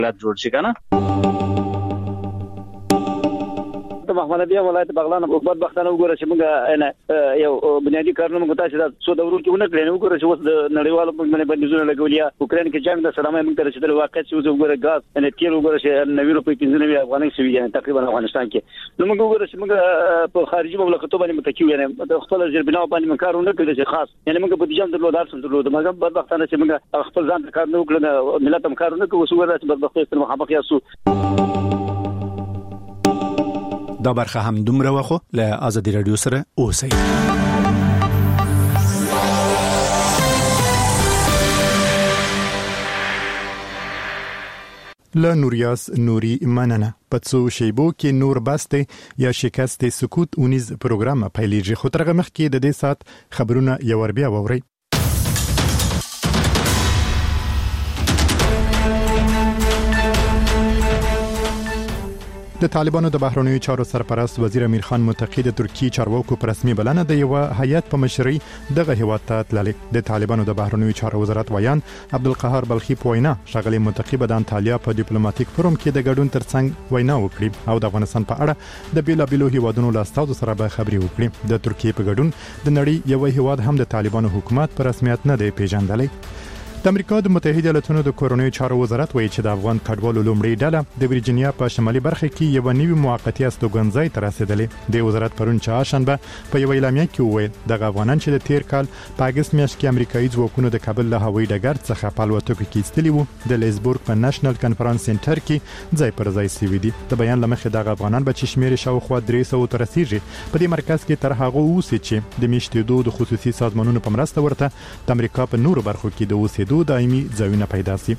ولایت جوړ شي کنه. محمد بیا ولایت بغلان په بدبختانه وګوره چې موږ یو بنیادی کارونه موږ تاسو د څو دورو کې ونه کړنه وګوره چې اوس د نړیوالو په باندې بندیزونه لګولیا اوکرين کې جنگ د سلامه موږ ته رسیدل واقع چې وګوره غاز ان تیر وګوره چې 90 روپۍ 15 افغانۍ سوي یعنی تقریبا افغانستان کې نو موږ وګوره چې موږ په خارجي مملکتونو باندې متکي یعنی د خپل ځربنا باندې موږ کارونه کوي چې خاص یعنی موږ په دې جام درلودار سم درلود موږ بدبختانه چې موږ خپل ځان کار نه وکړو ملت هم کارونه کوي اوس وګوره چې بدبختي سره مخامخ یاسو. دا برخه هم دومره وخو له آزادی رادیو سره اوسئ. له نوریاس نوري مننه پڅو شیبو کې نور بسته یا شکست سکوت اونیز پروګرام پیلېږي خو ترغه مخ کې د دې سات خبرونه یو ور بیا ووري. د طالبانو د بهرنیو چارو سرپرست وزیر امیر خان متقی د ترکی چارواکو پر رسمي بلنه د یو هیئت په مشرۍ دغه هیواد ته تللی. د طالبانو د بهرنیو چارو وزارت ویان عبدالقهار بلخی په وینا شغلی متقی به د انټالیا په ډیپلوماټیک فورم کې د ګډون ترڅنګ وینا وکړي او د افغانستان په اړه د بیلابیلو هیوادونو له استازو سره به خبري وکړي. د ترکیه په ګډون د نړۍ یو هیواد هم د طالبانو حکومت په رسمیت نه دی پیژندلی. د امریکا د متحده ایالاتونو د کورونی چارو وزارت وایي چې د افغان کډوالو لومړی ډله د ورجینیا په شمالي برخه کې یو نوی موقتی استوګنځای تر رسیدلې. د وزارت پرون چهارشنبه په یو اعلامیه کې وویل د افغانان چې د تیر کال په اگست میاشت کې امریکایي ځواکونو د کابل له هوایي ډګر څخه په الوتکو کې ایستلي وو د لیزبورګ په نېشنل کانفرنس سنټر کې ځای پر ځای سوي دي. د بیان لمخې د افغانان به چې شمیر شاوخوا 300 تر رسیدي په دې مرکز کې تر هغه اوسې چې د میشتېدو د خصوصي سازمانونو په مرسته ورته د امریکا په نورو برخو کې د اوسېدو دایمي ځایونه پیدا سي.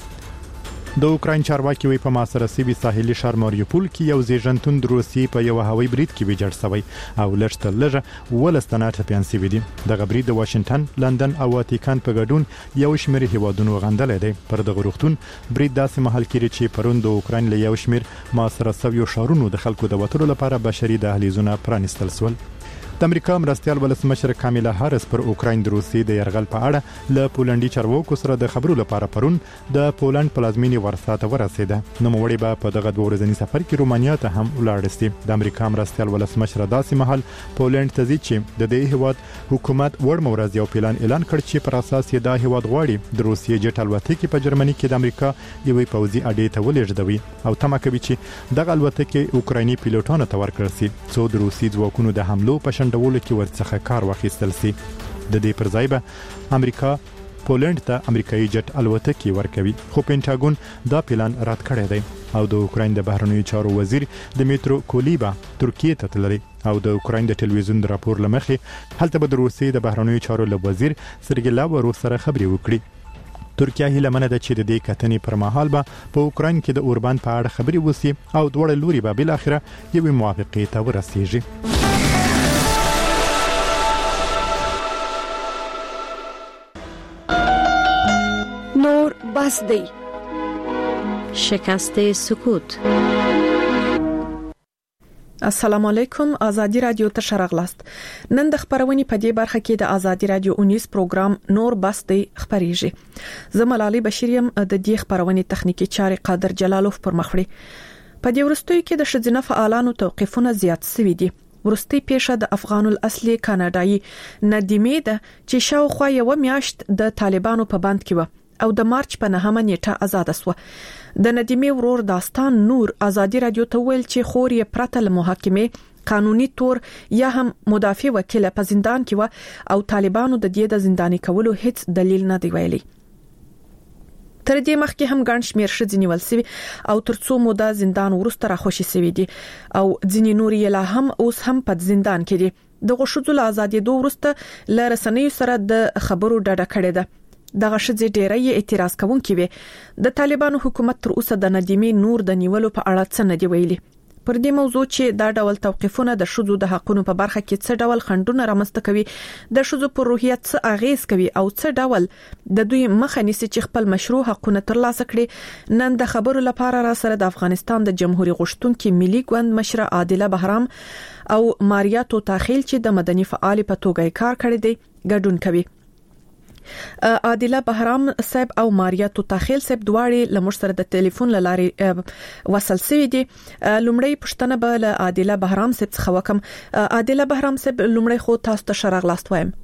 د اوکراین چارواکي وی په محاصره سوي ساحلي ښار ماریوپول کې یو زیږنتون د روسي په یو هوایي برید کې ویجاړ شوی او لږه ولستانه ټپيان سوي دي. دغه برید د واشنگټن، لندن او واتیکان په ګډون یو شمېر هیوادونو غندل دي. پر دغه روغتون برید داسې محل کې چې پروند د اوکراین له یو شمېر محاصره سوي شهرونو د خلکو د وټرو لپاره بشري دهلیزونه پرانستل شول. د امریکا مرستيال ولسمشر کامیلا هارس پر اوکراین د روسي د يرغل په اړه له پولندي چارواکو سره د خبرو لپاره پرون د پولند پلازمینې ورسا ته ورسېده. نو موړي به په دغه 2 ورځنی سفر کې رومانیا ته هم ولاړ شي. د امریکا مرستيال ولسمشر داسې محل پولند ته ځي چې د دې هیواد حکومت ور مورز یو پلان اعلان کړ چې پر اساس یې د هیواد غواړي د روسي جټ الوتکې په جرمني کې د امریکا یوې پوځي اډې ته ولېږدوي او تمه کوي چې دغه الوتکې اوکرایني پیلوټانو ته ورکړل شي څو د روسي ځواکونو د حملو په شندولو کې ورڅخه کار واخیستل شي. د دې پر ځای به امریکا پولند ته امریکایي جټ الوتکې ورکوي خو پینټاګون دا پلان رد کړی دی او د اوکراین د بهرنیو چارو وزیر دمیترو کولیبا ترکیه ته تللی او د اوکراین د ټلویزیون د راپور لمخې هلته به د روسي د بهرنیو چارو له وزیر سرګی لاوروف سره خبري وکړي. ترکیه هیله منه ده چې د دې کتنې پر مهال به په اوکراین کې د اوربان په اړه خبري وسی او دوړ لوري به بل اخره یو موافقه ته ورسیږي. نور بس دی شکست سکوت. السلام علیکم. آزادی رادیو ته شرغلاست. نن د خبرونې په دې برخه کې د آزادی رادیو اونیز پروګرام نور بس دی خبريږي. زه ملالۍ بشیریم د دې خبرونې تخنیکی چاري قادر جلالوف پر مخړي. په دې ورستوي کې د شذینه فعالانو توقیفونه زیات شوي دي. ورستي پیښه د افغان الاصلي کاناډایي ندیمه ده چې شاوخوا یو میاشت د طالبانو په بند کې و او د مارچ په 9 نیټه آزاد شو. د ندیمه ورور داستان نور آزادی رادیو ته ویل چې خور یې پرته له محاکمه قانوني تور یا هم مدافع وکیل په زندان کې و او طالبانو د دې د زنداني کولو هیڅ دلیل نه دی ویلي. تر دې مخکې هم ګڼ شمېر شذ نیول شوی او ترڅو موده زندان ورسته راخوشي شوی دي او ځینې نور یې لا هم اوس هم په زندان کې دي. د غوښتلو له ازادي دوه ورسته ل رسنیو سره د خبرو ډډه کړې ده. دغه شذ ډېرې اعتراض کوونکي وي. د طالبانو حکومت تر اوسه د ندیمه نور د نیولو په اړه څه نه دی ویلي. پر دې موضوع چې دا ډول توقیفونه د شذو د حقونو په برخه کې څه ډول خنډونه رامنځته کوي، د شذو پر روحیت څه اغیز کوي او څه ډول د دوی مخه نیسي چې خپل مشروع حقونه ترلاسه کړي، نن د خبرو لپاره را سره د افغانستان د جمهوریت غوښتونکو ملي ګوند مشره عادله بهرام او ماریا توتاخیل چې د مدني فعال په توګه کار کړی دی ګډون کوي. عادله بهرام صاحب او ماریا توتاخیل صاحب دواړي لمر سره د ټلیفون لارې وصل سوي دي. لومړی پښتنه به له عادله بهرام صاحب څخه وکم. عادله بهرام صاحب لومړی خو تاسو ته شراغلاست وایم.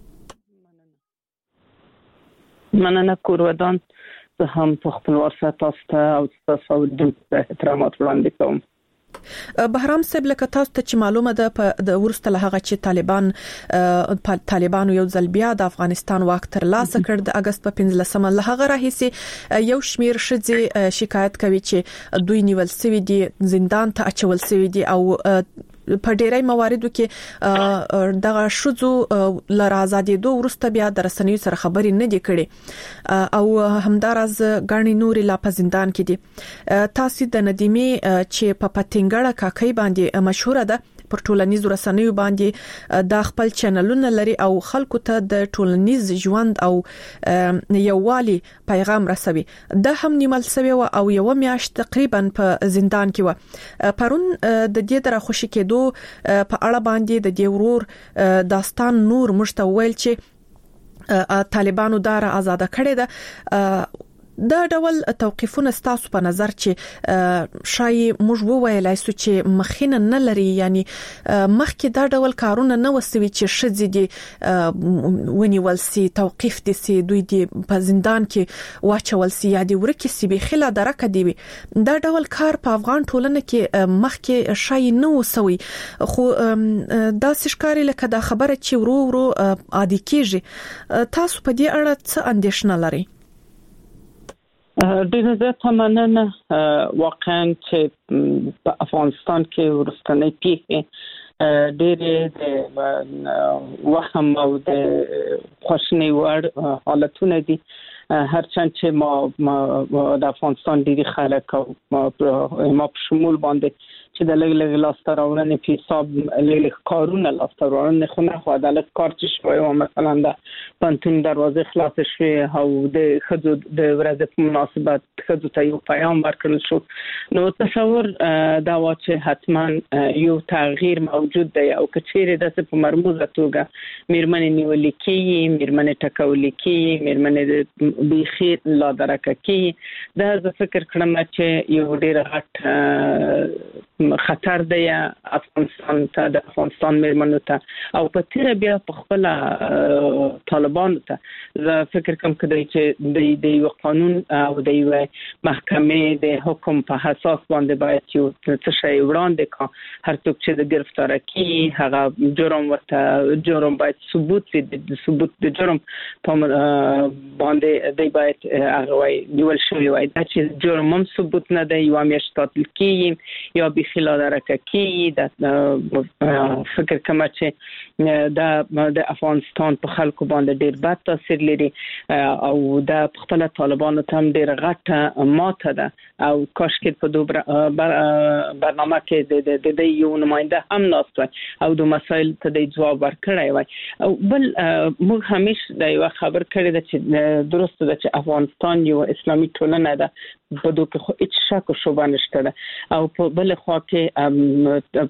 مننه کورودان، زه هم په خپل واسطه تاسو ته او تاسو د احترامات وړاندې کوم. بهرام صاحب لکه تاسو ته چې معلومه ده په ورسته له هغه چې طالبانو یو ځل بیا د افغانستان واک تر لاسه کړ د اگست په 15مه له هغه راهیسي یو شمیر ښځې شکایت کوي چې دوی نیول سوي دي، زندان ته اچول سوي دي او په ډیری مواردو کې دغه شذو لر آزادې دوه ورسته بیا د رسنیو سره خبرې نه دي کړي او همدارز غاڼې نوري لا په زندان کې دي. تاسو د ندیمي چې په پتنګړه کاکای باندې مشهور ده پر ټولنیزو رسنیو باندې د خپل چینلونه لري او خلکو ته د ټولنیز ژوند او یووالي پیغام رسوي. د هم نیمل سوي او یو میاشت تقریبا په زندان کې و. پرون د دې در خوشی کېدو په اړه باندې د دې ورور داستان نور مشتویل چې طالبانو دار آزاد کړي ده. دا ډول توقیفونه ستاسو په نظر چې شای موږ وویلای سو چې مخینه نه لري، یعنی مخکې دا ډول کارونه نه وسوي چې شذې دي ونیول سي، توقیف دي سي، دوی دي په زندان کې واچول سي یا دي ورکه سي به خلا درکه دی. دا ډول کار په افغان ټولنه کې مخکې شای نه وسوي، خو دا ښکاری لکه دا خبره چې ورو عادي کیږي. تاسو په دې اړه څه اندېښنه لرئ؟ ډیره زیاته مننه. واقعا چې په افغانستان کې ورستنې پیښې ډېرې د وهم او د خوشنۍ وړ حالتونه دي. هرچند چې ما د افغانستان ډېری خلک او ما په شمول باندې چې د لږ لاسته راوړنې په حساب لږ کارونه لاسته راوړنې خو نه خو عدالت کار چې شوی او مثلا د پنتون دروازه خلاص شوی او د خځو د ورځې په مناسبت خځو ته یو پیغام ورکړل شو. نو تصور دا و چې حتما یو تغییر موجود دی او کچېره د په مرموزه توګه میرمنې نیول کېږي، میرمنې ټکول کېږي، میرمنې د بخیر لا درکه کېږي. دا زه فکر کړم چې یو ډېر غټ خطر دی افغانستان ته، د افغانستان میرمنو ته او په تیر بیا په خپل طالبانو ته. زه فکر کوم چې د یو قانون او د یو محکمې د حکم په اساس باندې باید یو څه شی وړاندې کړي. هر څوک چې د گرفتار کیږي هغه جرم ورته جرم باید ثبوت وي، د ثبوت د جرم په باندې دی باید هغه وای نیول شوی وای. دا چې جرم هم ثبوت نه دی یو میاشت تعطیل کیږي یا به خلا درکه کیږي. دا فکر کوم چې د افغانستان په خلکو باندې ډیر بد تاثیر لري او د خپل طالبانو ته هم ډیر غټه ماته ده او کاش کې په دوه برنامه کې د یو نماینده هم ناست او د مسایل ته د جواب ورکړی وای. او بل موږ همیشه د یو خبر کړی ده چې درسته ده چې افغانستان یو اسلامي ټولنه ده، په دوه کې خو هیڅ شک او شبهه نشته ده او په بل خوا کې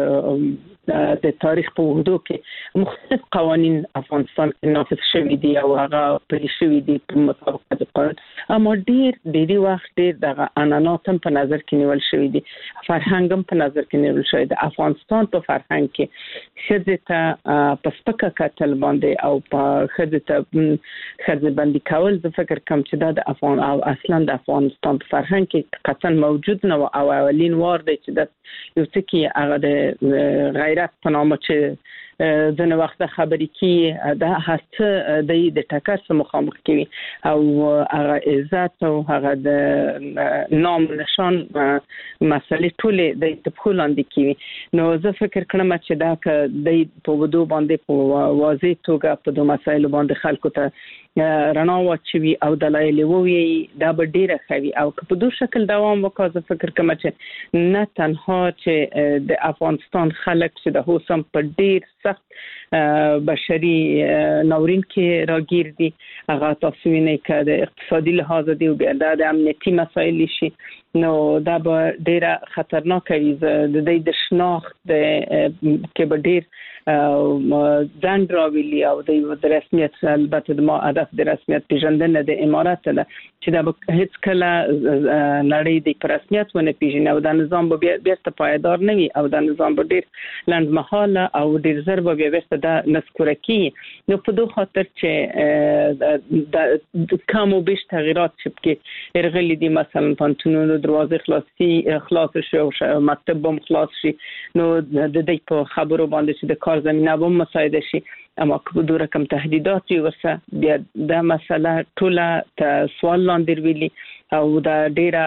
په د تاریخ په وحدو کې مختلف قوانين افغانستان کې نافذ شوي دي او هغه پلي شوي دي په مطابق د قانون. اما ډېری وخت ډېر دغه عنعنات په نظر کې نیول شوي دي، فرهنګ هم په نظر کې نیول شوی دی. افغانستان په فرهنګ کې ښځې ته په سپکه کتل باندې او په ښځې ته ښځې باندې کول زه فکر کوم چې دا د افغان او اصلا د افغانستان په فرهنګ کې قطعا موجود نه او اولین وار دی چې د یو څه کې هغه د غیرت په نامه چې ځنه وخت خبرې کې دا هڅه د ټکر سره مخامخ کوي او هغه عزت او هغه د نام نشان مسلې ټولې د تفخولاندې کوي. نو زه فکر کوم چې دا ک د په ودو باندې په واضح توګه په دوه مسایلو باندې خلکو ته رڼا واچوي او دلایل ووي دا به ډیره خوي او په دوه شکل دوام وکړي. زه فکر کوم چې نه تنها چې د افغانستان خلک چې د هوسم په ډیر سخت بشري ناورین کې راګیر دي، هغه تاسو وینئ چې د اقتصادي لحاظ دی او د امنیتي مسایل شي نو دا به ډیره خطرناک وي د شناخت کې به ډیر ځان راویلی او د رسمیت البته د ما هدف د رسمیت پیژندنه د امارات ده چې دا هیڅ کله نړۍ د رسمیت ونه پیژني او د نظام به بیرته پایدار نه وي او د نظام به ډیر لنډمهاله او ډیر زر به بیرته د نسکورکی نو په دوه خاطر چې د کومو بیش تغییرات چې ارغلی دي مثلا پانتونونو دروازه خلاص شي او مکتب هم خلاص شي نو د دې په خبرو باندې چې د کار زمينه به مساعده شي اما که دوه رقم تهدیدات ورسه بیا د مسله ټوله ته سوال لاندې ویلي او دا ډیره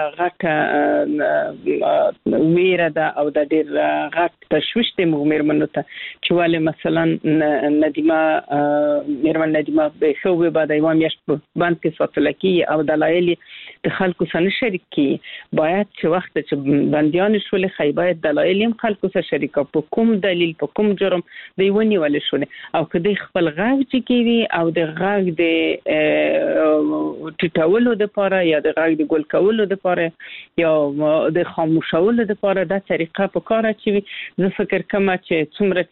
غټه ویره ده او دا ډیر غټ تشویش د مېرمنو ته چې ولې مثلا مېرمن ندیمه به خو به بعد ایوام یش باند کې ساتل کی او دلایل د خلکو سره شریک کی باید چې وخت چې بنديان شول خیبایت دلایل هم خلکو سره شریک په کوم دلیل په کوم جرم دی ونی ولې شول او کدی خپل غږ چې کیوي او د غږ د ټټولو د پاره یا د د ګول کولو د پاره یا د خاموشولو د پاره د طریقه په کار اچوي زه فکر کوم چې څومره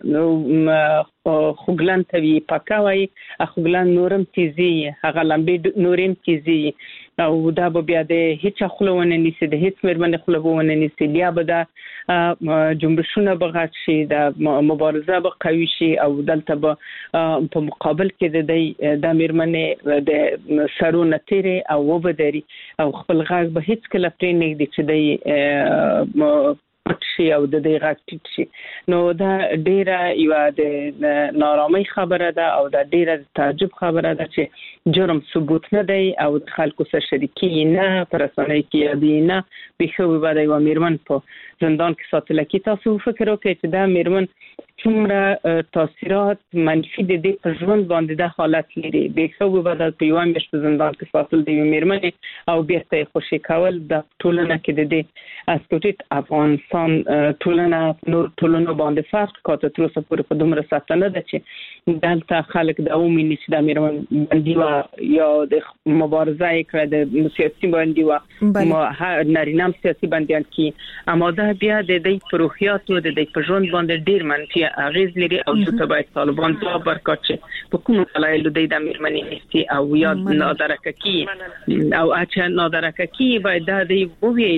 چې خوګلان توی پکاوي خوګلان نورم تیزی هغه لمبي نورم تیزی او دا به بیا د هیڅ خلونه نيسي د هیڅ مېرمن خلونه نيسي بیا به دا جنبشونه بغات شي د مبارزه به قوي شي او دلته به په مقابل کې د مېرمن د سرونه تیري او وبدري او خپل غږ به هیڅ کله پرې نه دي چې د شي او د دې غټ شي نو دا ډیره یو د نارامي خبره ده او دا ډیره تعجب خبره ده چې جرم ثبوت نه دی او خلکو سره شریکی نه پرسانه کې دی نه به خو به د مېرمن په زندان کې ساتل کی تاسو فکر وکړئ چې دا مېرمن څومره تاثیرات منفي د دې په ژوند باندې د حالت لري به خو به د پیوام په زندان کې ساتل دی مېرمن او بیرته خوشی کول د ټولنه کې د دې اسکوټیت افغانستان ټولنه نور ټولنه باندې فرق کوي تر اوسه پورې په دومره ساتنه ده چې دلته خلک د اومینې چې د مېرمن باندې وا یا د مبارزه کړه د سیاسي باندې وا نارینه سیاسي باندې کې اما دا بیا د دې پروحیاتو د دې په ژوند باندې ډیر منفي اغیز لري او چې باید طالبان ځواب ورکړي په کومه دلایل د مېرمنې نشي او یا نادرکه کی او اچھا نادرکه کی باید د دې ووی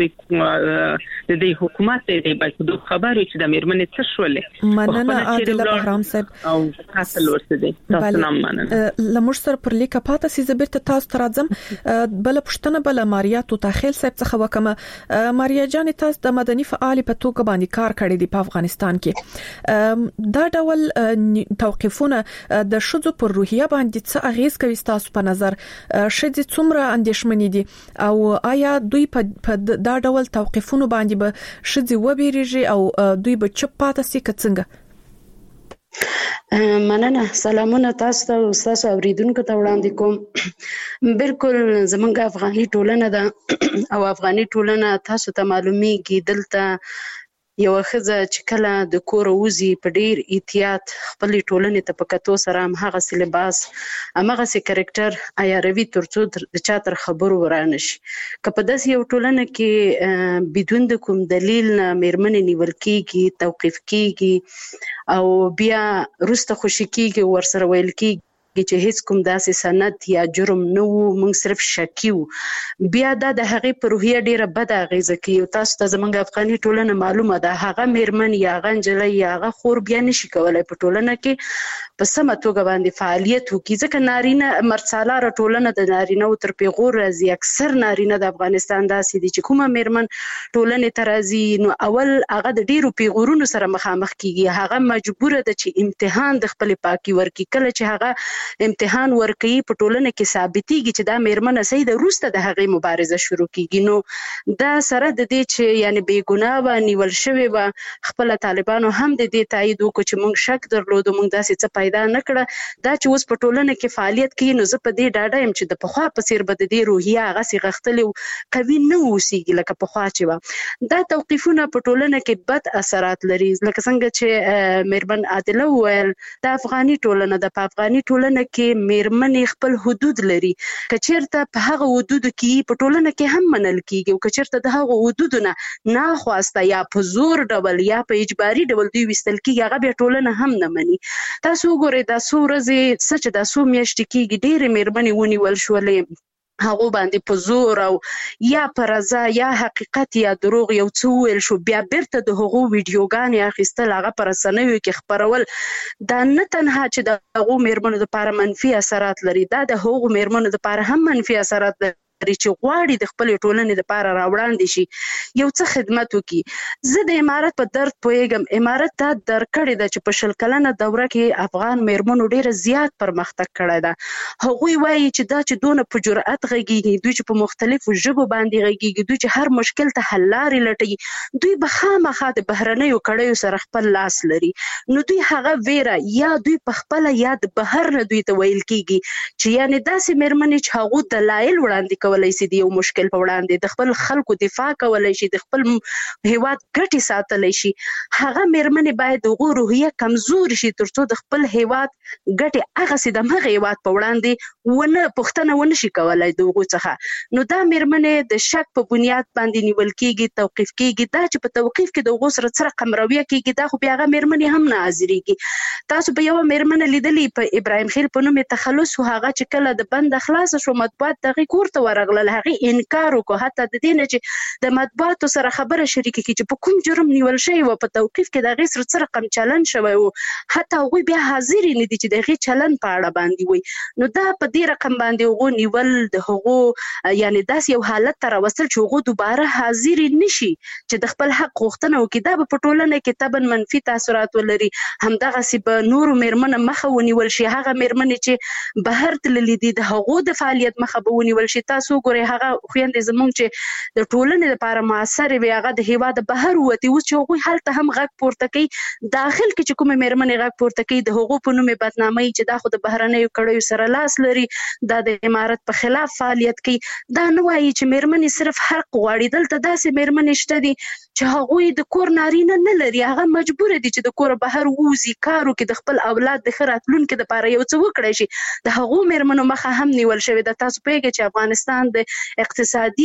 چې د دې حکومت دی باید د خبرو چې د مېرمنې څه شولې مننه عادل بهرام صاحب او حاصل ورته دي تاسو نام مننه لمر سره پر لیکه پاته سي زبرته تاسو ترازم بل پښتنه بل ماریا تو تاخیل صاحب څخه وکمه ماریا جان تاسو د مدني فعال په توګه باندې کار کړی دی په افغانستان کې دا ډول توقيفونه د شذو پر روحیه باندې څه اغیز کوي تاسو په نظر شذ څومره اندیشمنې دي او آیا دوی په دا ډول توقيفونه باندې به شذ وبېریږي او دوی به چپ پاتې سي کڅنګه مننه سلامونه تاسو ته استاد اوریدونکو ته وړاندې کوم بالکل زمونږ افغاني ټولنه ده او افغاني ټولنه تاسو ته معلومیږي دلته یو خزه چې کله د کور وزي په ډیر احتیاط خپل ټولنې ته پکاتو سره هم هغه سي لباس هغه سي کریکټر عیاروي ترڅو د چاتر خبرو ورانه شي کله د یو ټولنه کې بدون د کوم دلیل نه مېرمن نیول کیږي توقيف کیږي او بیا روسته خوشی کیږي ورسره ویل کیږي چې هیڅ کوم داسې سند یا جرم نه وو موږ صرف شکیو بیا د هغه په روحیه ډیره بد اغیزه کوي تاسو ته زمونږ افغاني ټولنه معلومه ده هغه مېرمن یا غنجلې یا هغه خور بیا نشي کولای په ټولنه کې په سمه توګه باندې فعالیت وکړي ځکه نارینه مرسالاره ټولنه د نارینه تر پیغور راځي اکثر نارینه د افغانستان داسې دي چې کومه مېرمن ټولنه ته راځي نو اول هغه د ډیرو پیغورونو سره مخامخ کیږي هغه مجبوره ده چې امتحان د خپل پاکي ورکړي کله چې هغه امتحان ورکړي په ټولنه کې ثابتيږي چې دا مېرمن سي د روسته د هغه مبارزه شروع کیږي نو دا سره د دې چې یعنی بے ګناه و نیول شوی و خپل طالبانو هم د دې تایید وکړي چې موږ شک درلودو موږ داسې څه پیدا نه کړه دا چې اوس په ټولنه کې فعالیت کوي نو زه په دې ډاډه يم چې د پخوا په سیر بد دې روحیه هغه سي غختلې کوي نه اوسېږي لکه پخوا چې و دا توقيفونه په ټولنه کې بد اثرات لري لکه څنګه چې مېرمن عادله وویل د افغاني ټولنه د افغاني ټولنه ټولنه کې میرمنې خپل حدود لري، کچیرته په هغه حدود کې په ټولنه کې هم منل کیږي او کچیرته د هغه حدودونه نه خواسته یا په زور ډول یا په اجباري ډول دوی وستل کیږي، هغه به ټولنه هم نه مني. تاسو وګورئ دا څو ورځې سچ دا څو میاشتې کېږي ډېرې میرمنې ونیول شولې، هغه باندې په زور او یا پر رضا یا حقیقت یا دروغ یو څه ویل شو، بیا بیرته د هغو ویډیوګانې اخیستل هغه په رسنیو کې خپرول. دا نه تنها چې د هغو میرمنو لپاره منفي اثرات لري، دا د هغو میرمنو لپاره هم منفي اثرات لري چې غواړي د خپل ټولنې لپاره راوړاندې شي، یو څه خدمت وکړي. زه د امارت په درد پوهیږم. امارت دا درکړې ده چې په 100 کلنه دوره کې افغان میرمنو ډیره زیات پرمختګ کړی ده. هغوی وایي چې دا چې دونه په جرأت غږیږي، دوی چې په مختلفو ژبو باندې غږیږي، دوی چې هر مشکل ته حل لارې لټوي، دوی به خامخا د بهرنیو کړیو سره خپل لاس لري. نو دوی هغه ویره یا دوی په خپل یا د بهر نه دوی ته ویل کیږي چې یعنی داسې میرمنې چې هغه دلایل وړاندې کولای شي د یو مشکل په وړاندې، د خپل خلکو دفاع کولای شي، د خپل هیواد ګټې ساتلی شي، هغه میرمنې باید دغه روحیه کمزور شي ترڅو د خپل هیواد ګټې هغه سي د هغه هیواد په وړاندې ونه پښتنه ونه شي کولای دغه څخه. نو دا میرمنې د شک په بنیاد باندې نیول کیږي، توقیف کیږي. دا چې په توقیف کې دغه سره سره قمرویه کیږي، دا خو بیا هغه میرمنې هم نه حاضرېږي. تاسو به یو میرمنه لیدلې په ابراهیم خیل په نوم تخلص، هغه چې کله د بند خلاص شو مطبوعات دغه کور ته ورغلل، هغه انکار وکړ حتی د دې نه چې د مطبوعاتو سره خبره شریکه کړي چې په کوم جرم نیول شوی و، په توقیف کې دغه سره څه رقم چلن شوی و، حتی هغوی بیا حاضر نه دي چې دغه چلن په اړه باندې وي. نو دا په دې رقم باندې هغو نیول د هغو یعنی داس یو حالت ته راوستل چې هغو دوباره حاضر نشي چې د خپل حق غوښتنه وکړي. دا په ټولنه کې طبعا منفي تاثیرات ولري. همدغسې به نورو میرمنو مخه ونیول شي، هغه میرمنې چې بهر تللي دي د هغو د فعالیت مخه به ونیول شي. تاسو ګورئ هغه خویندې زموږ چې د ټولنې لپاره موثرې وي، هغه د هیواد بهر ووتې، اوس چې هغوی هلته هم غږ پورته کوي، داخل کې چې کومې میرمنې غږ پورته کوي د هغو په نوم یې بدناموي چې دا خو د بهرنیو کړیو سره لاس لري، دا د امارت په خلاف فعالیت کوي. دا نه وایي چې میرمنې صرف حق غواړي. دلته داسې میرمنې شته دي چې هغوی د کور نارینه نه لري، هغه مجبور دي چې د کور بهر ووځي، کار وکړي، د خپل اولاد د ښه راتلونکي لپاره یو څه وکړی شي. د هغو میرمنو مخه هم نیول شوې ده. تاسو پوهېږئ چې افغانستان د اقتصادي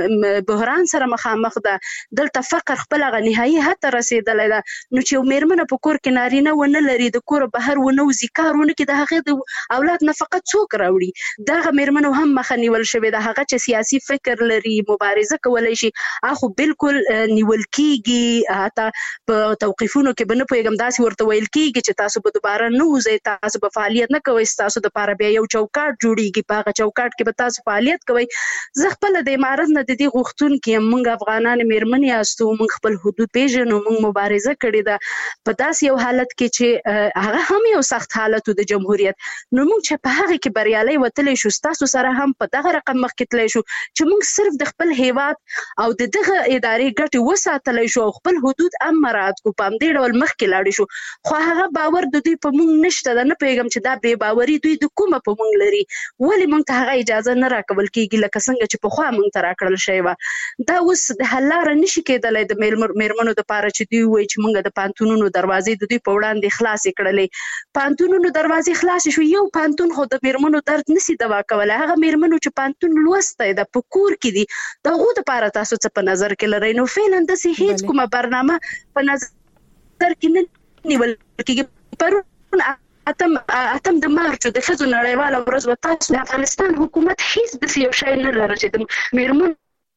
بحران سره مخامخ ده، دلته فقر خپل هغه نهایي حد ته رسېدلی ده. نو چې یو میرمنه په کور کې نارینه ونه لري، د کور بهر ونه وځي، کار ونه کړي، د هغې د اولاد نفقه څوک راوړي؟ دغه میرمنو هم مخه نیول شوې ده. هغه چې سیاسي فکر لري، مبارزه کولی شي، هغه بالکل نیول کیږي. حتی په توقیفونو کې به نه پوهېږم داسې ورته ویل کیږي چې تاسو به دوباره نه وځئ، تاسو به فعالیت نه کوئ، ستاسو دپاره بیا یو چوکاټ جوړېږي، په هغه چوکاټ کې به تاسو فعالیت کوئ. زه خپله د امارت نه د دې غوښتونکې یم. موږ افغانان میرمنې یاستو، موږ خپل حدود پېژنو، موږ مبارزه کړې ده په داسې یو حالت کې چې هغه هم یو سخت حالت و د جمهوریت. نو موږ چې په هغې کې بریالی وتلی شو، ستاسو سره هم په دغه رقم مخکې تللی شو چې موږ صرف د خپل هیواد او د دغه ادارې ګټې وساتلی شو او خپل حدود هم مراعات کړو، په همدې ډول مخکې لاړې شو. خو هغه باور د دوی په موږ نشته ده. نه پوهېږم چې دا بې باوري دوی د کومه په موږ لري، ولې موږ ته هغه اجازه نه راکول کېږي لکه څنګه چې پخوا موږ ته راکړل شوې وه. دا اوس د حل لاره نشي کېدلی د میرمنو دپاره چې دوی وایي چې موږ د پوهنتونونو دروازې د دوی په وړاندې خلاصې کړلې. پوهنتونونو دروازې خلاصې شو، یو پوهنتون خو د میرمنو درد نشي دوا کولی. هغه میرمنو چې پوهنتون لوستی ده، په کور کې دي، د هغو دپاره تاسو څه په نظر کې لرئ؟ نو فعلا داسې هېڅ کومه برنامه په نظر کې نه نیول کېږي. پرون اتم د مارچ د ښځو نړیواله ورځ وه، تاسو د افغانستان حکومت هیڅ داسې یو شی نه لري چې د میرمنو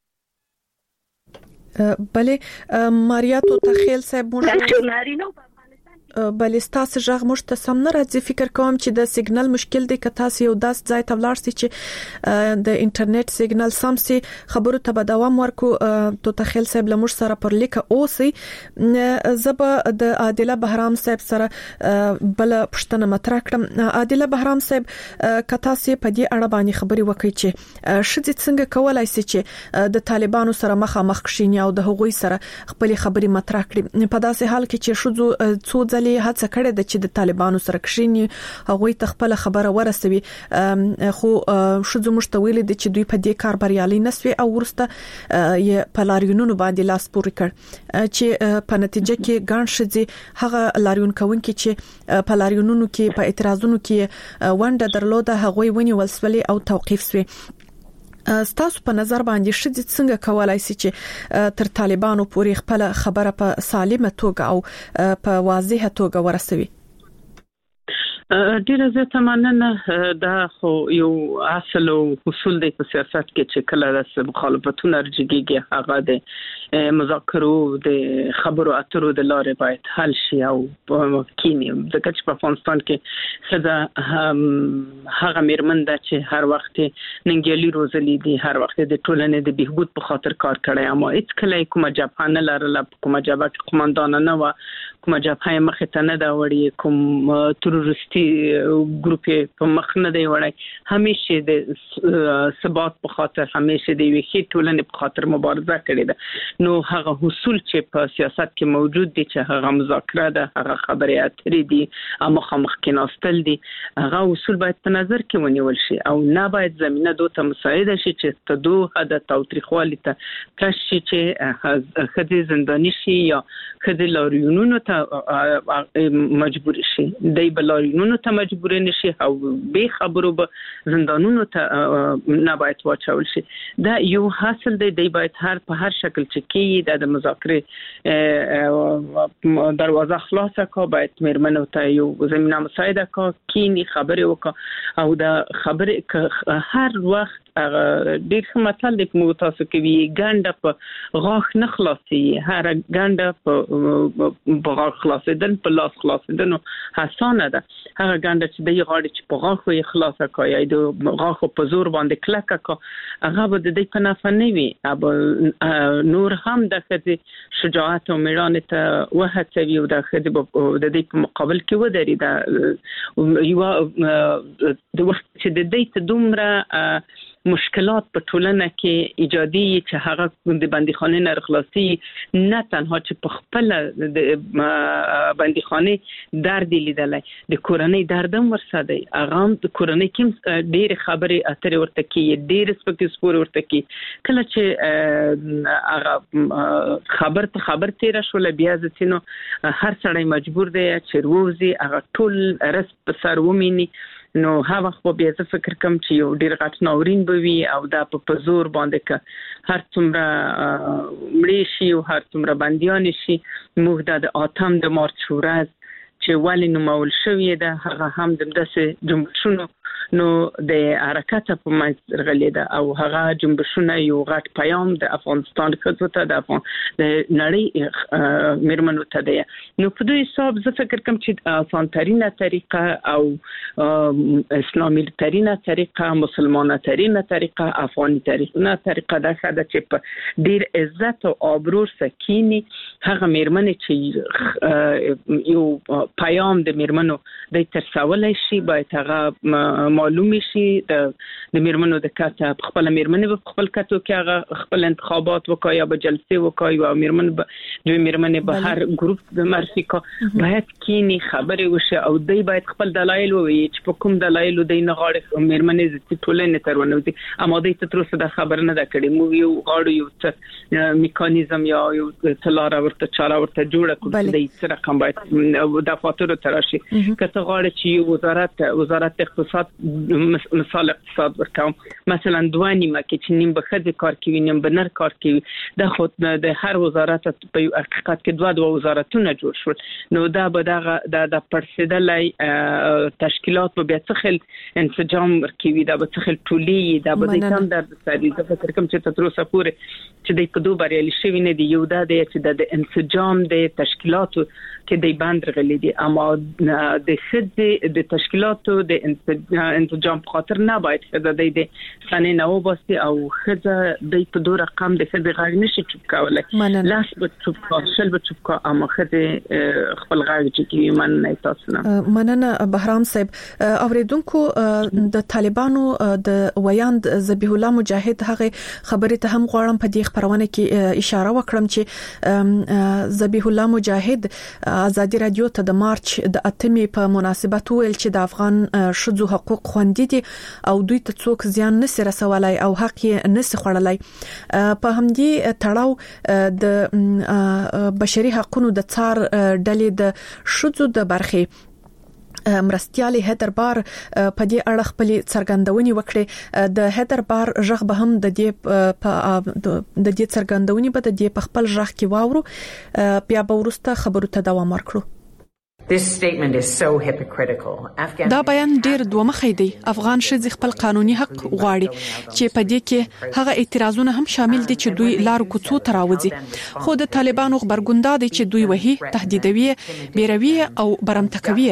بله ماریا تو تخیل صاحب مونږ بل ستاسو ژغ مشت سم نه راځي. فکر کوم چې د سیګنال مشکل دی، که تاسو یو داس ځای ته ولاړ سئ چې د انټرنیټ سیګنال سم سي، خبرو ته به دوام ورکو. تو تخیل صاحب لمر سره پر لیکه اوسي. زب د عادله بهرام صاحب سره بل پښتنه مطرح کړم. عادله بهرام صاحب کتا سي په دې اړه باندې خبري وکړي چې شذ څنګه کولای سي چې د طالبانو سره مخامخ شي او د هغوی سره خپل خبري مطرح کړي په داسې حال کې چې شذ څو ځلې هڅه کړې ده چې د طالبانو سره کښینی هغه ته خپل خبره ورسوي خو شذ مشتویل دي چې دوی په دې کار بریالي نسوي او ورسته یې په لاریونونو باندې لاس پورې کړ چې په نتیجه کې ګڼ شذي هغه لاریون کوونکي چې په لاریونونو کې په اعتراضونو کې ونده درلوده هغه ونی ولسولي او توقيف سوي ستاسو په نظر باندې شذي څنګه کولای شي چې تر طالبانو پورې خپل خبره په سالمه توګه او په واضحه توګه ورسوي ډیره زیاته مننه دا خو یو اصل او اصول د سیاست کې چې کله د مخالفتونو ارجګيږي هغه د مذاکرو د خبرو اترو د لارې باید حل شي او کینی ځکه چې په افغانستان کې صدا هغه میرمنده چې هر وخت ننګیالي روزلي دي هر وخت د ټولنې د بهبود په خاطر کار کړی اما هیڅ کله کومه جبهه نه لرله کومه جبهه قوماندان نه و کومه جبهه مخه ته نه دا وړي کوم تروریستي ګروپ په مخ نه دی وړي همیشه د ثبات په خاطر همیشه د ویخي ټولنې په خاطر مبارزه کړې ده نو هغه اصول چې په سیاست کې موجود دي چې هغه مذاکره ده هغه خبرې اترې دي اما مخ کې ناستل دي هغه اصول باید په نظر کې ونیول شي او نه باید زمينه دوته مساعده شي چې تدوه د تاوتریخوالي ته کشي چې خدي زنداني شي یا خدي لاریونونو ته مجبور شي دای بلاریونونو ته مجبور نشي او به خبرو به زندانونو ته نه باید واچول شي دا یو حاصل دی باید په هر شکل چې کی د مذاکره دروازه خلاصه کا باید میرمنو ته یو زمينه مساعده کا کینی خبره وکا او دا خبره هر وخت ډیر مطلب د متاسو کوي ګانډه په غاښ نه خلاصي هر ګانډه په غاښ خلاصیدل په لاس خلاصیدل حسانه ده هغه ګانډه چې د غاړې چې په غاښ یې خلاصه کوي د غاښ په زور باندې کلکه کا هغه به د دې په نافه نه وي اب نور هم د خدي شجاعت او میړانه ته وهڅوي او د خدي د دې په مقابل کې ودري دا یو د وخت چې د دې ته دومره مشکلات په ټولنه کې ایجادي چې هغه د بندیخانه نه خلاصي نه تنها چې په خپل د بندیخانه درد لیدلای د کورنۍ دردم ورساده هغه د کورنۍ کې ډېر خبرې اترې ورته کې ډېر سپور ورته کې کله چې هغه خبر تیر شول بیا ځینو هر سړی مجبور دی چې روزي هغه ټول رس په سر ومینی نو هغه خو بیا څه فکر کوم چې یو ډیر غټ ناورین بوي او دا په زور باندې ک هر څومره مړی شي او هر څومره بنديان شي موږ د اتم د مارچ ورځ چې ولې نو مول شوې ده هغه هم د داسې جنبشونو نو د حرکت په منځ غلیده او هغه جنبشونه یو غټ پیام د افغانستان خدمت ته د نړۍ میرمنو ته دی نو په دوی حساب زه فکر کوم چې اسانترینه طریقه او اسلامي ترینه طریقه مسلمانه ترینه طریقه افغاني طریقه دا شاده چې په ډیر عزت او آبرو سکینی هغه میرمنې چې یو پیام د میرمنو د ترڅولای شي باید هغه معلومه شي د میرمنو د کاته خپل میرمنې په خپل کاتو کې هغه خپل انتخابات وکړي یا به جلسه وکړي او میرمنې به هر ګروپ د مرفقه باید کینی خبرې وشي او دوی باید خپل دلایل ووایي چې په کوم دلایل دوی نه غواړي میرمنې د ټولنې ترونوځي اما دوی ته تر اوسه د خبر نه ده کړې مو یو غواړو یو میکانیزم یا یو تلاره ورته چاره ورته جوړه کړو چې د رقم باید د فاتوره تراشي کته غواړي چې وزارت اقتصاد مثال اقتصاد ورکوم مثلا دوه نیمه کې چې نیم به خځې کار کوي نیم به نر کار کوي د خود د هر وزارت په حقیقت کې دوه وزارتونه جوړ شول نو دا به د پرسیدلای تشکیلات به څخل انسجام ورکوي دا به څخل ټولي دا به د کم در سړي د فکر کوم چې تر اوسه پورې چې د کدو بریالي شوی نه دی یو دا چې د انسجام د تشکیلاتو کې د باندې غلي دي اما د خځې د تشکیلاتو د انسجام په خاطر نه باید خځه د سنې نه وباسي او خځه د په دوه رقم د خځې غږ نشي چوپ کولای لاس به چوپ شل به چوپ کا اما خځه خپل غږ چې مننه تاسو نه مننه بهرام صاحب اوریدونکو د طالبانو د ویاند ذبیح الله مجاهد هغه خبرې ته هم غواړم په دې خبرونه کې اشاره وکړم چې ذبیح الله مجاهد آزادي رادیو ته د مارچ د 8 په مناسبت ویل چې د افغان شذو حقوق خوندي دي او دوی ته څوک زیان نشي رسولای او حق یې نشي خړلای. په همدې تړاو د بشري حقوقو د څار ډلې د شذو د برخې مرستيالي هدربار په دې اړه خپل څرګندونې وکړي. د هدربار ژغ به هم د دې څرګندونې په دې په خپل ژغ کې واورو بیا به ورسته خبرو ته دوام ورکړو. دا بیان ډیر دوه مخی دی. افغان ښځې خپل قانوني حق غواړي چې په دې کې هغه اعتراضونه هم شامل دي چې دوی لار کوڅو ته راوځي، خو د طالبانو غبرګون دا دی چې دوی وਹੀ تهدیدوي، بیروي او برمتکوي.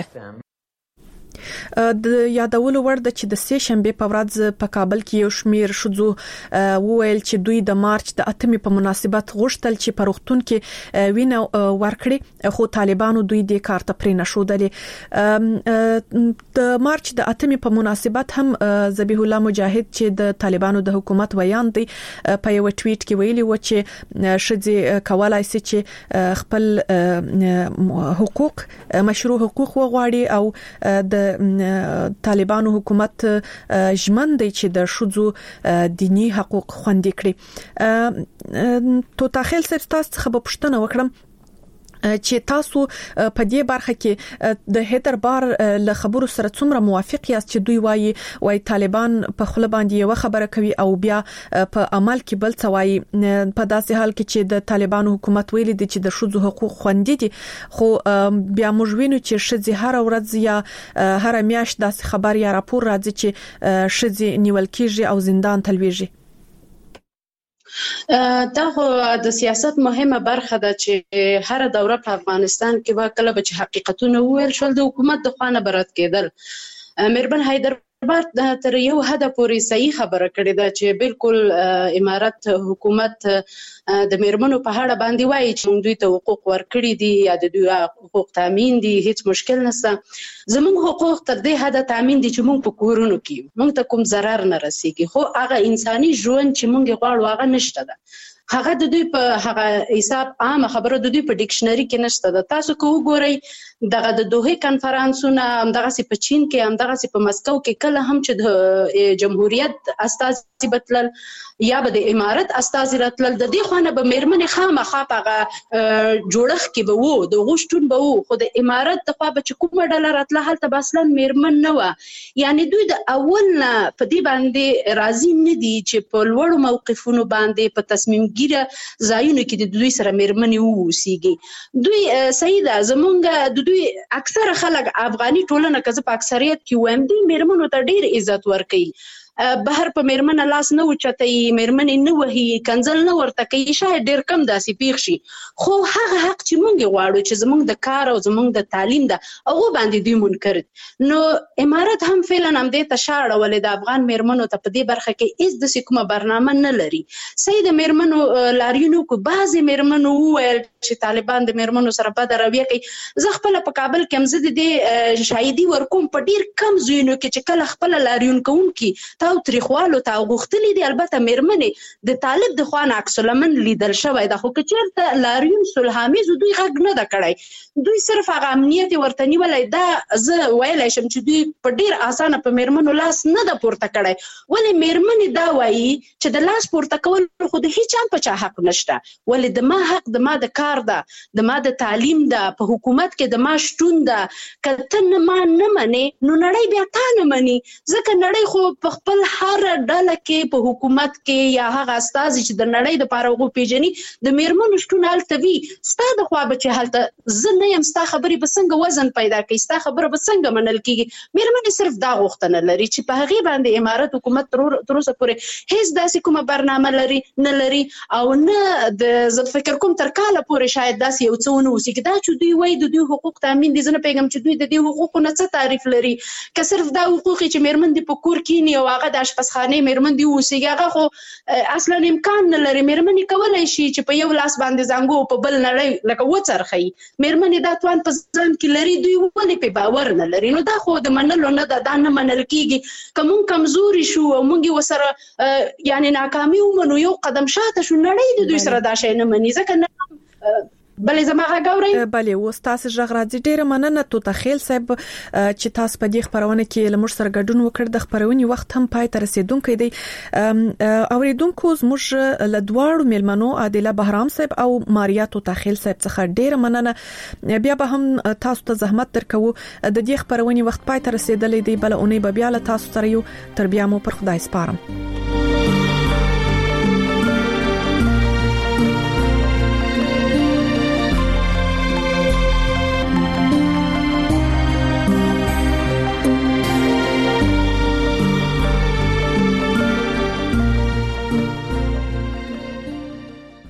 د یادولو ور د چې د سه شنبه په ورځ په کابل کې یو شمیر شذو وویل چې دوی د مارچ د 8 په مناسبت غوښتل چې په روغتون کې وینه ورکړي، خو طالبانو دوی د کار ته پرې نشودلې. د مارچ د 8 په مناسبت هم ذبیح الله مجاهد چې د طالبانو د حکومت ویان دی په یو ټویټ کې ویلي و چې شذې کولای شي چې خپل حقوق مشروع حقوق وغواړي او د طالبانو حکومت ژمن دی چې د شذو دینی حقوق خوندي کړي. تو تاخیل سب تاسو څخه پوښتنه وکړم چې تاسو په دې برخه کې د هدربار له خبرو سره څومره موافق یاست چې دوی وایي طالبان په خله باندې یو خبره کوي او بیا په عمل کې بل څه وایي، په داسې حال کې چې د طالبانو حکومت ویلي دی چې د شذو حقوق خوندي دي، خو بیا موږ وینو چې شذې هر ورځ یا هر میاشت داسې خبر یا راپور راځي چې شذې نیول کیږي او زندان تلويږي. دا خو د سیاست مهمه برخه ده چې هر دوره په افغانستان کې به کله به حقیقتونه وویل شول د حکومت د خوانه برات کېدل. میرمن حیدربار تر یو حد پورې صحیح خبره کړې ده چې بالکل امارت حکومت د میرمنو په اړه باندې وایي چې دوی ته حقوق ورکړي دي یا د دوی حقوق تامین دي، هیڅ مشکل نشته. زموږ حقوق تر دې حد تامین دي چې موږ په کورونو کې موږ ته کوم ضرر نه رسیږي، خو هغه انساني ژوند چې موږ غواړو هغه نشته ده. هغه د دوی په هغه حساب عام خبره د دوی په ډکشنری کې نشته ده. تاسو کو وګورئ دغه د دوه کانفرنسونه هم دغه سي په چین کې هم دغه سي په مسکو کې کله هم چې د جمهوریت استازي بتلل یا به د امارت استازي راتلل، د دې خانه به میرمنې خامخا هغه جوړخ کې به وو د غوښتون به وو، خو د امارت د خوا به چې کومه ډله راتله هلته به اصلا میرمن نه و. یعنی دوی د اول نه په دې باندې راضي نه دي چې په لوړو موقفونو باندې په تصمیم ګیره ځایونو کې د دوی سره میرمنې ووسیږي. دوی سیده زمونږ د دوی اکثر خلک افغاني ټولنه که زه په اکثریت کې وایم دوی میرمنو ته ډیر عزت ورکوي. بهر په میرمنه لاس نه وچتای، میرمنې نه وهي، کنځل نه ورته کوي، شاید ډیر کم داسې پیښ شي، خو هغه حق چې مونږ غواړو چې زمونږ د کار او زمونږ د تعلیم ده هغه باندې دوی منکر. نو امارت هم فعلا هم دې ته شاړه ولې د افغان میرمنو ته په دې برخه کې هیڅ د کومه برنامه نه لري. سید میرمنو لاریونو کو بعضی میرمنو ویل چې طالبان د میرمنو سره بد رویه کوي. زه خپل په کابل کې هم زه د شاهدي ورکوم په ډیر کم ځایونو کې چې کله خپل لاریون کوونکي او تاریخوالو ته غوښتلې دي، البته میرمنې د طالب د خوان عکس العمل لیدل شوی دا، خو که چېرته لاریون صلح‌آمیز دوی غږ نه ده کړی، دوی صرف هغه امنیت ورته نیولی. دا زه ویلی شم چې دوی په ډیر اسانه په میرمنو لاس نه ده پورته کړی. ولې میرمنې دا وایي چې د لاس پورته کول خو د هیچ هم په چا حق نشته، ولې د ما حق د ما د کار ده، د ما د تعلیم ده، په حکومت کې د ما شتون ده. که ته ما نه منې نو نړۍ بیا تا نه مني، ځکه نړۍ خو په خپل هر ډله کې په حکومت کې یا هغه استازي چې د نړۍ د پاره غو پیژني د میرمنو شتون هلته وي. ستا د خوا به چې هلته زه نه یم، ستا خبرې به څنګه وزن پیدا کوي، ستا خبره به څنګه منل کېږي. میرمنې صرف دا غوښتنه لري چې په هغې باندې امارت حکومت تر اوسه پورې هیڅ داسې کومه برنامه نه لري او نه د زه فکر کوم تر کاله پورې شاید داسې یو څه ونه اوسېږي. دا چې دوی وایي د دوی حقوق تامین دي، زه نه پوهېږم چې دوی د دې حقوقو نه څه تعریف لري. که صرف دا حقوق چې میرمن دې په کور کښېني او هغه د اشپزخانې میرمن دې واوسېږي، هغه خو اصلا امکان نه لري. میرمنې کولی شي چې په یو لاس باندې زنګو او په بل نړۍ لکه وڅرخوي. میرمنې دا توان په ځان کې لري، دوی ولې پې باور نه لري؟ نو دا خو د منلو نه ده، دا نه منل کېږي. که موږ کمزوري شو او موږ ورسره یعنې ناکامي ومنو، یو قدم شاته شو، نړۍ د دوی سره دا شی نه مني. ځکه نه بلې زما غاوري بلې وستاسو ژغ راځي ډیره مننه توتخیل صاحب چې تاسو په دې خبرونه کې لمر سره ګډون وکړ د خبرونې وخت هم پای ته رسیدونکې دی اوریدونکو زموږ له دواړو ملمنو عادله بهرام صاحب او ماریا توتخیل صاحب څخه ډیره مننه بیا به هم تاسو ته زحمت درکو د دې خبرونې وخت پای ته رسیدلې دی بل اونۍ به بیا له تاسو سره یو تر بیا مو پر خدای سپارم